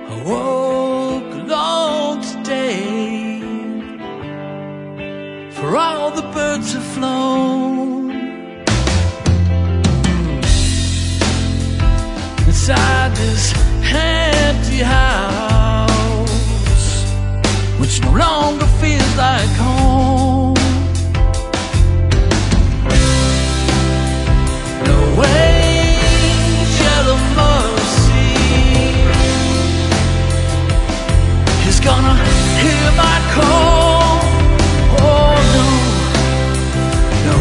I woke alone today, for all the birds have flown. Inside this empty house, which no longer feels like home. No angel of mercy is gonna hear my call. Oh no, no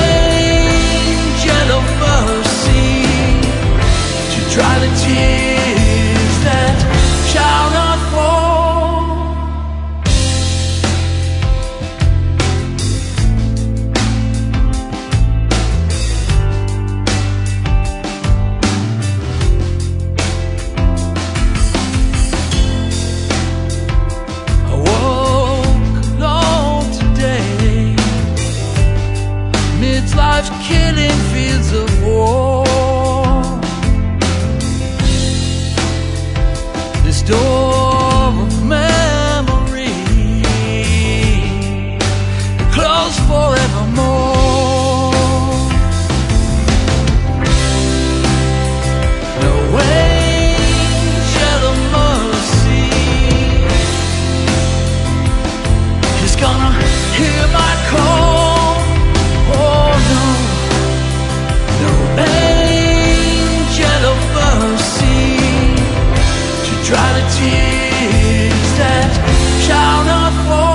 angel of mercy to dry the tears that shall not fall. I woke alone today, midst life's killing fields of war. This door of memory closed forevermore. No angel of mercy is gonna hear my call. Oh no, no angel of mercy to dry the tears that shall not fall.